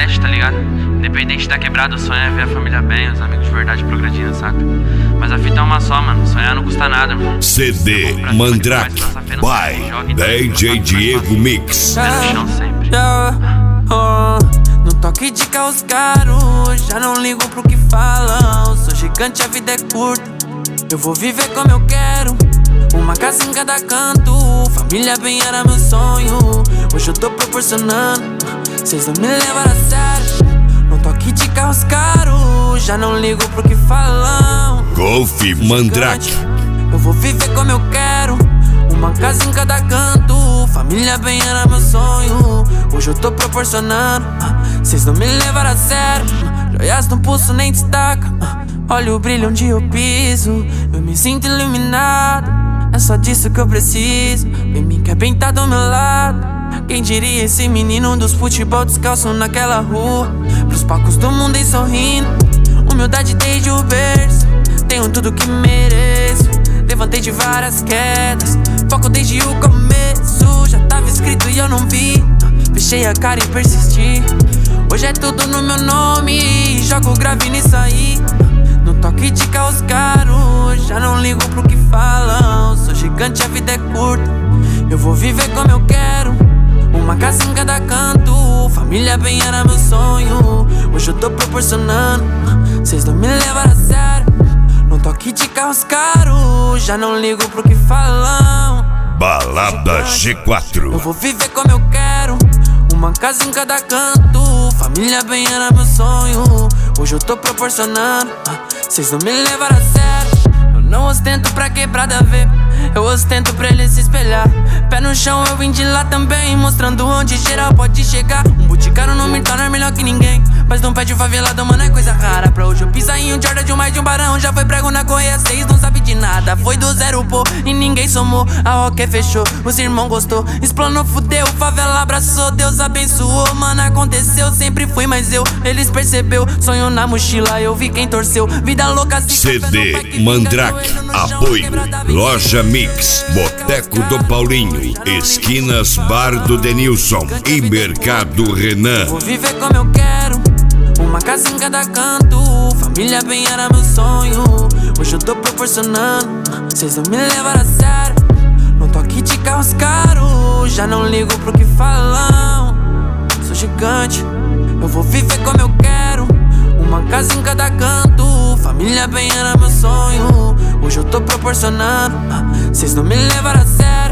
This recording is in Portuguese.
promete, tá ligado? Independente da quebrada, o sonho é ver a família bem, os amigos de verdade progredindo, saca? Mas a fita é uma só, mano, sonhar não custa nada, mano. CD Mandrake by DJ Diego Mix. Pé no chão sempre. No toque de carros caros, já não ligo pro que falam. Sou gigante, a vida é curta, eu vou viver como eu quero. Uma casa em cada canto, família bem era meu sonho. Hoje eu tô proporcionando, cês não me levaram a sério. No toque de carros caros, já não ligo pro que falam. Golf Mandrake. Eu vou viver como eu quero. Uma casa em cada canto, família bem era meu sonho. Hoje eu tô proporcionando, cês não me levaram a sério. Joias no pulso nem destaca, olha o brilho onde eu piso. Eu me sinto iluminado, é só disso que eu preciso. Vem me quer bem tá do meu lado. Quem diria esse menino dos futebol descalço naquela rua, pros palcos do mundo e sorrindo. Humildade desde o berço, tenho tudo que mereço. Levantei de várias quedas, foco desde o começo. Já tava escrito e eu não vi, fechei a cara e persisti. Hoje é tudo no meu nome, jogo grave nisso aí. No toque de carros caros, já não ligo pro que falam. Sou gigante, a vida é curta, eu vou viver como eu quero. Uma casa em cada canto, família bem era meu sonho. Hoje eu tô proporcionando, cês não me levaram a sério. No toque de carros caros, já não ligo pro que falam. Balada G4. Eu vou viver como eu quero. Uma casa em cada canto, família bem era meu sonho. Hoje eu tô proporcionando, cês não me levaram a sério. Eu não ostento pra quebrada ver, eu ostento pra ele se espelhar. Pé no chão eu vim de lá também, mostrando onde geral pode chegar. Um boticário não me torna melhor que ninguém, mas não pede favelado, mano, é coisa rara. Pra hoje eu pisar em um Jordan de um mais de um barão. Já foi prego na correia 6, não sabe de nada. Foi do zero, pô, e ninguém somou. A Roque fechou, os irmãos gostou. Explanou, fudeu, favela abraçou. Deus abençoou, mano, aconteceu. Sempre fui mais eu, eles percebeu. Sonho na mochila, eu vi quem torceu. Vida louca assim. CD Mandrake, apoio Loja Mix, Boteco do Paulinho, esquinas Bar do Denilson e Mercado Renan. Vou viver como eu quero. Uma casa em cada canto, família bem era meu sonho. Hoje eu tô proporcionando, cês não me levaram a sério. No toque de carros caros, já não ligo pro que falam. Sou gigante, eu vou viver como eu quero. Uma casa em cada canto, família bem era meu sonho. Hoje eu tô proporcionando, cês não me levaram a sério.